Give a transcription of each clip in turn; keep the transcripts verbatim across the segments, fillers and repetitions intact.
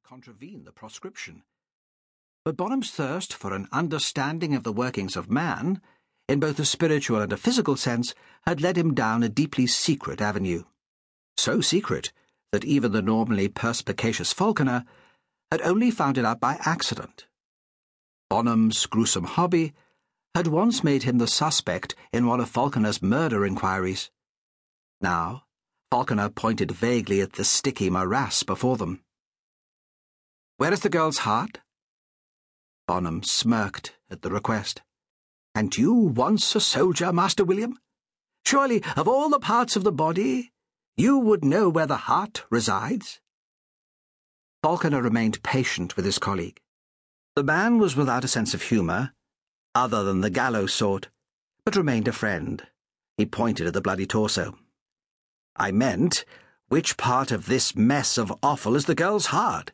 contravene the proscription. But Bonham's thirst for an understanding of the workings of man, in both a spiritual and a physical sense, had led him down a deeply secret avenue. So secret that even the normally perspicacious Falconer had only found it out by accident. Bonham's gruesome hobby had once made him the suspect in one of Falconer's murder inquiries. Now, Falconer pointed vaguely at the sticky morass before them. "Where is the girl's heart?" Bonham smirked at the request. "And you once a soldier, Master William? Surely, of all the parts of the body, you would know where the heart resides?" Falconer remained patient with his colleague. The man was without a sense of humour, other than the gallows sort, but remained a friend. He pointed at the bloody torso. "I meant, which part of this mess of offal is the girl's heart?"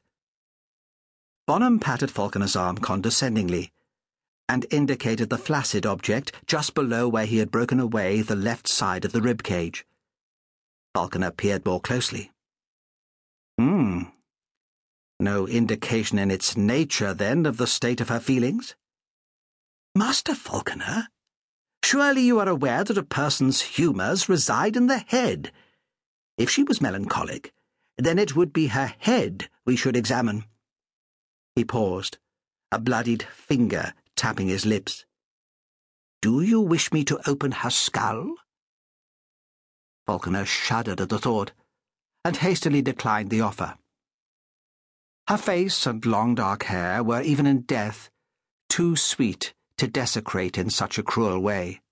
Bonham patted Falconer's arm condescendingly, and indicated the flaccid object just below where he had broken away the left side of the rib cage. Falconer peered more closely. Hmm. No indication in its nature, then, of the state of her feelings? "Master Falconer, surely you are aware that a person's humours reside in the head. If she was melancholic, then it would be her head we should examine." He paused, a bloodied finger tapping his lips. "Do you wish me to open her skull?" Falconer shuddered at the thought, and hastily declined the offer. Her face and long dark hair were, even in death, too sweet to desecrate in such a cruel way.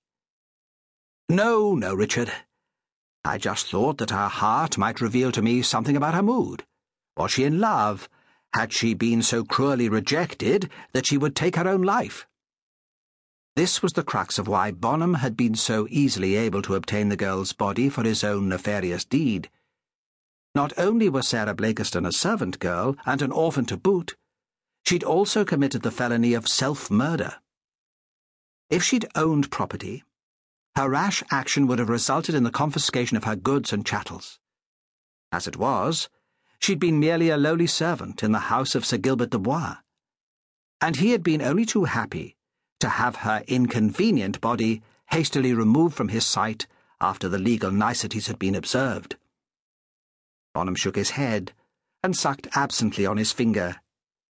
"No, no, Richard. I just thought that her heart might reveal to me something about her mood. Was she in love? Had she been so cruelly rejected that she would take her own life?" This was the crux of why Bonham had been so easily able to obtain the girl's body for his own nefarious deed. Not only was Sarah Blakiston a servant girl, and an orphan to boot, she'd also committed the felony of self-murder. If she'd owned property, her rash action would have resulted in the confiscation of her goods and chattels. As it was, she'd been merely a lowly servant in the house of Sir Gilbert de Bois, and he had been only too happy to have her inconvenient body hastily removed from his sight after the legal niceties had been observed. Bonham shook his head and sucked absently on his finger.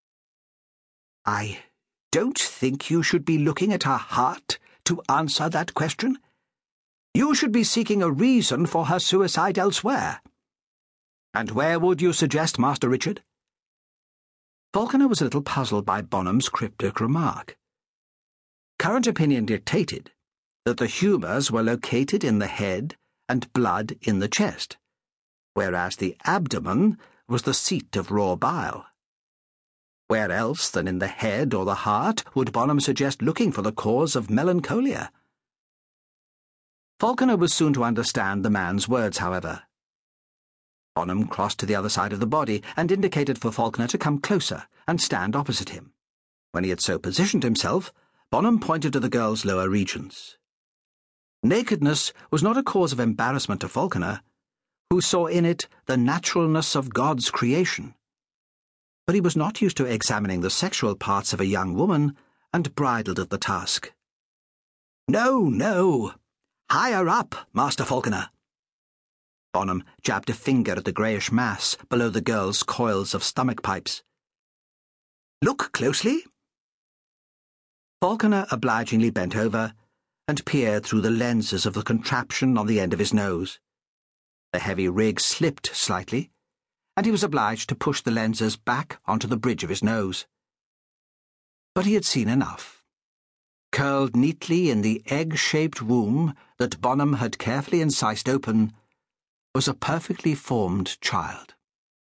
"I don't think you should be looking at her heart to answer that question. You should be seeking a reason for her suicide elsewhere. And where would you suggest, Master Richard?" Falconer was a little puzzled by Bonham's cryptic remark. Current opinion dictated that the humours were located in the head and blood in the chest, whereas the abdomen was the seat of raw bile. Where else than in the head or the heart would Bonham suggest looking for the cause of melancholia? Falconer was soon to understand the man's words, however. Bonham crossed to the other side of the body and indicated for Falconer to come closer and stand opposite him. When he had so positioned himself, Bonham pointed to the girl's lower regions. Nakedness was not a cause of embarrassment to Falconer, who saw in it the naturalness of God's creation. But he was not used to examining the sexual parts of a young woman, and bridled at the task. "No, no. Higher up, Master Falconer." Bonham jabbed a finger at the greyish mass below the girl's coils of stomach pipes. "Look closely." Falconer obligingly bent over and peered through the lenses of the contraption on the end of his nose. The heavy rig slipped slightly, and he was obliged to push the lenses back onto the bridge of his nose. But he had seen enough. Curled neatly in the egg-shaped womb that Bonham had carefully incised open was a perfectly formed child.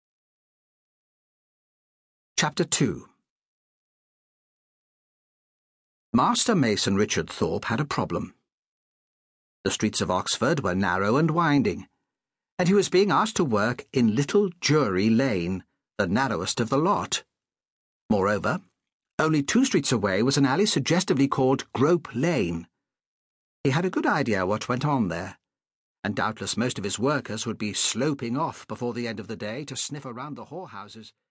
Chapter two. Master Mason Richard Thorpe had a problem. The streets of Oxford were narrow and winding, and he was being asked to work in Little Jury Lane, the narrowest of the lot. Moreover, only two streets away was an alley suggestively called Grope Lane. He had a good idea what went on there, and doubtless most of his workers would be sloping off before the end of the day to sniff around the whorehouses.